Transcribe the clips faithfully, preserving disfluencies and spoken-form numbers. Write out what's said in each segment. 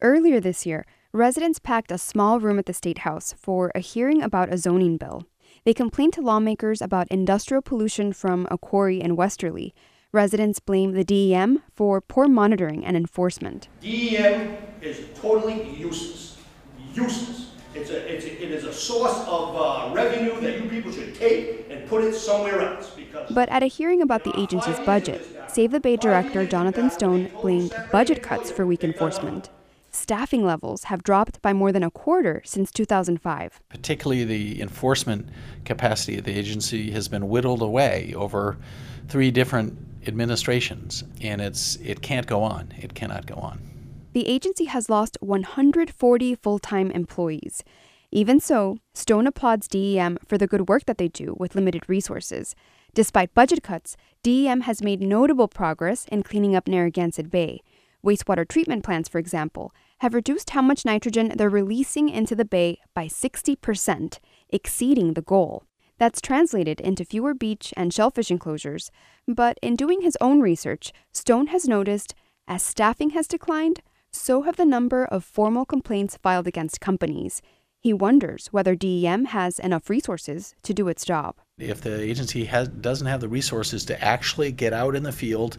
Earlier this year, residents packed a small room at the State House for a hearing about a zoning bill. They complained to lawmakers about industrial pollution from a quarry in Westerly. Residents blame the D E M for poor monitoring and enforcement. D E M is totally useless. Useless. It's a, it's a, it is a source of uh, revenue that you people should take and put it somewhere else. Because But at a hearing about the agency's budget, Save the Bay director Jonathan Stone blamed budget cuts for weak enforcement. Staffing levels have dropped by more than a quarter since two thousand five. Particularly the enforcement capacity of the agency has been whittled away over three different administrations, and it's it can't go on. It cannot go on. The agency has lost one hundred forty full-time employees. Even so, Stone applauds D E M for the good work that they do with limited resources. Despite budget cuts, D E M has made notable progress in cleaning up Narragansett Bay. Wastewater treatment plants, for example, have reduced how much nitrogen they're releasing into the bay by sixty percent, exceeding the goal. That's translated into fewer beach and shellfish enclosures. But in doing his own research, Stone has noticed, as staffing has declined, so have the number of formal complaints filed against companies. He wonders whether D E M has enough resources to do its job. If the agency has, doesn't have the resources to actually get out in the field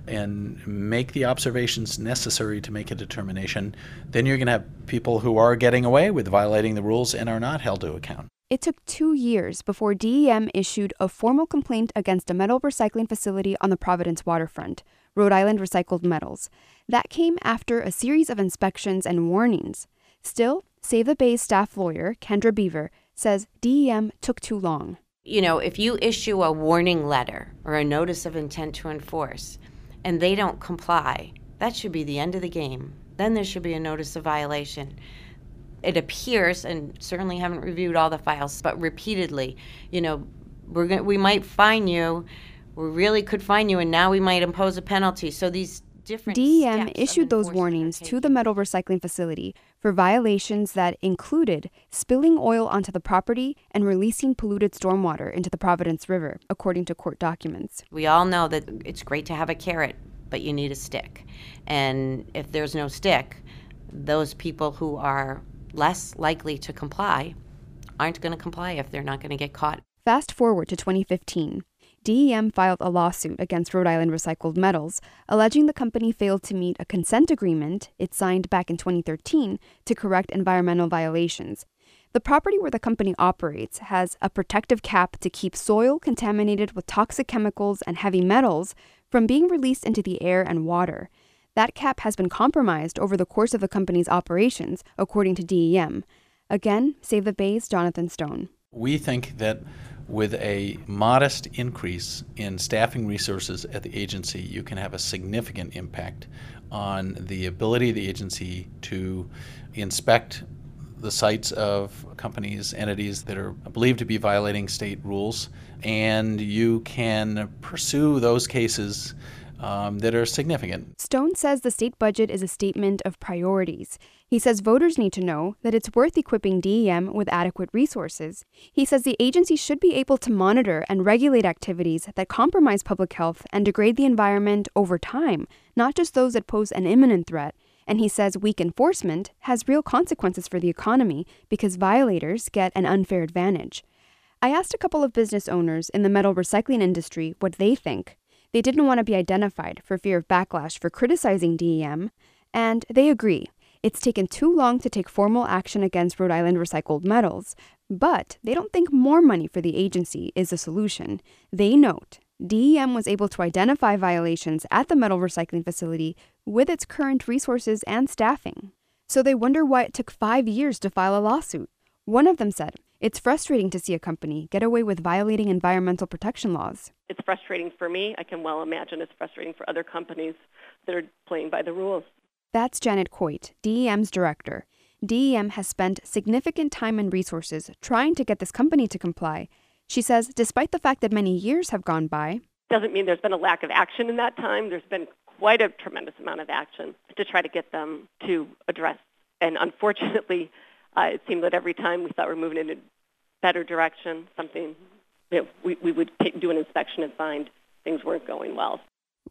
and make the observations necessary to make a determination, then you're going to have people who are getting away with violating the rules and are not held to account. It took two years before D E M issued a formal complaint against a metal recycling facility on the Providence waterfront, Rhode Island Recycled Metals. That came after a series of inspections and warnings. Still, Save the Bay's staff lawyer, Kendra Beaver, says D E M took too long. You know, if you issue a warning letter or a notice of intent to enforce and they don't comply, that should be the end of the game. Then there should be a notice of violation. It appears, and certainly haven't reviewed all the files, but repeatedly, you know, we're going we might fine you, we really could fine you, and now we might impose a penalty. So these different D E M steps issued of those enforcement warnings are to the taken. metal recycling facility for violations that included spilling oil onto the property and releasing polluted stormwater into the Providence River, according to court documents. We all know that it's great to have a carrot, but you need a stick. And if there's no stick, those people who are less likely to comply aren't going to comply if they're not going to get caught. Fast forward to twenty fifteen. D E M filed a lawsuit against Rhode Island Recycled Metals, alleging the company failed to meet a consent agreement it signed back in twenty thirteen to correct environmental violations. The property where the company operates has a protective cap to keep soil contaminated with toxic chemicals and heavy metals from being released into the air and water. That cap has been compromised over the course of the company's operations, according to D E M. Again, Save the Bay's Jonathan Stone. We think that with a modest increase in staffing resources at the agency, you can have a significant impact on the ability of the agency to inspect the sites of companies, entities that are believed to be violating state rules, and you can pursue those cases um, that are significant. Stone says the state budget is a statement of priorities. He says voters need to know that it's worth equipping D E M with adequate resources. He says the agency should be able to monitor and regulate activities that compromise public health and degrade the environment over time, not just those that pose an imminent threat. And he says weak enforcement has real consequences for the economy because violators get an unfair advantage. I asked a couple of business owners in the metal recycling industry what they think. They didn't want to be identified for fear of backlash for criticizing D E M, and they agree. It's taken too long to take formal action against Rhode Island Recycled Metals, but they don't think more money for the agency is a solution. They note D E M was able to identify violations at the metal recycling facility with its current resources and staffing. So they wonder why it took five years to file a lawsuit. One of them said, "It's frustrating to see a company get away with violating environmental protection laws." It's frustrating for me. I can well imagine it's frustrating for other companies that are playing by the rules. That's Janet Coit, D E M's director. D E M has spent significant time and resources trying to get this company to comply. She says despite the fact that many years have gone by, doesn't mean there's been a lack of action in that time. There's been quite a tremendous amount of action to try to get them to address. And unfortunately, uh, it seemed that every time we thought we were moving in a better direction, something, you know, we, we would take, do an inspection and find things weren't going well.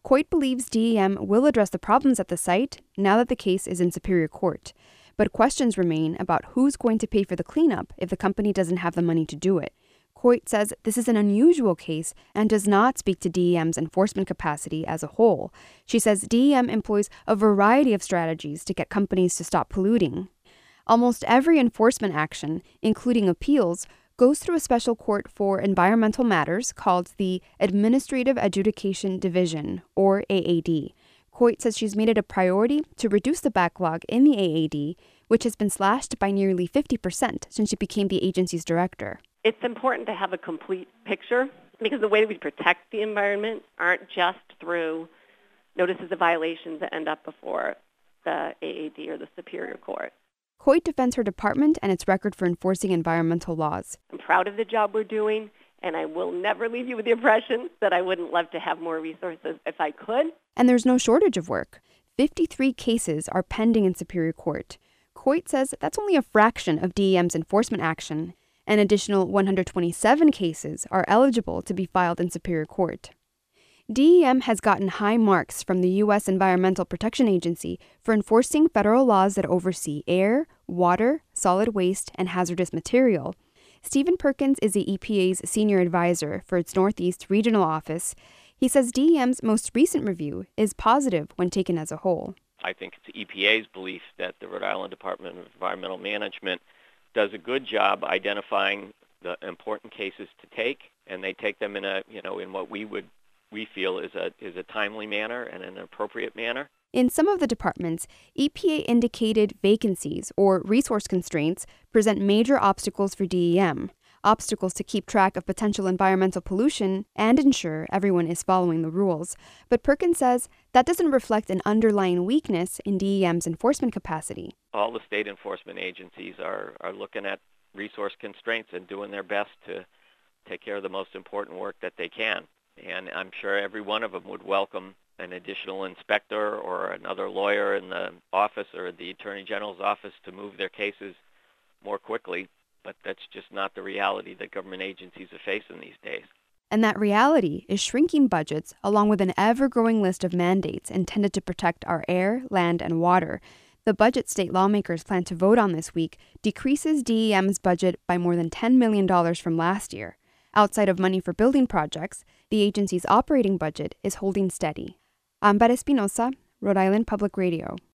Coit believes D E M will address the problems at the site now that the case is in Superior Court. But questions remain about who's going to pay for the cleanup if the company doesn't have the money to do it. Coit says this is an unusual case and does not speak to D E M's enforcement capacity as a whole. She says D E M employs a variety of strategies to get companies to stop polluting. Almost every enforcement action, including appeals, goes through a special court for environmental matters called the Administrative Adjudication Division, or A A D. Coit says she's made it a priority to reduce the backlog in the A A D, which has been slashed by nearly fifty percent since she became the agency's director. It's important to have a complete picture because the way that we protect the environment aren't just through notices of violations that end up before the A A D or the Superior Court. Coit defends her department and its record for enforcing environmental laws. I'm proud of the job we're doing, and I will never leave you with the impression that I wouldn't love to have more resources if I could. And there's no shortage of work. fifty-three cases are pending in Superior Court. Coit says that's only a fraction of D E M's enforcement action. An additional one hundred twenty-seven cases are eligible to be filed in Superior Court. D E M has gotten high marks from the U S Environmental Protection Agency for enforcing federal laws that oversee air, water, solid waste, and hazardous material. Stephen Perkins is the E P A's senior advisor for its Northeast Regional Office. He says D E M's most recent review is positive when taken as a whole. I think it's E P A's belief that the Rhode Island Department of Environmental Management does a good job identifying the important cases to take, and they take them in a, you know, in what we would we feel is a is a timely manner and an appropriate manner. In some of the departments, E P A indicated vacancies or resource constraints present major obstacles for D E M, obstacles to keep track of potential environmental pollution and ensure everyone is following the rules. But Perkins says that doesn't reflect an underlying weakness in D E M's enforcement capacity. All the state enforcement agencies are, are looking at resource constraints and doing their best to take care of the most important work that they can. And I'm sure every one of them would welcome an additional inspector or another lawyer in the office or the Attorney General's office to move their cases more quickly, but that's just not the reality that government agencies are facing these days. And that reality is shrinking budgets along with an ever-growing list of mandates intended to protect our air, land, and water. The budget state lawmakers plan to vote on this week decreases D E M's budget by more than ten million dollars from last year. Outside of money for building projects, the agency's operating budget is holding steady. Amber Espinosa, Rhode Island Public Radio.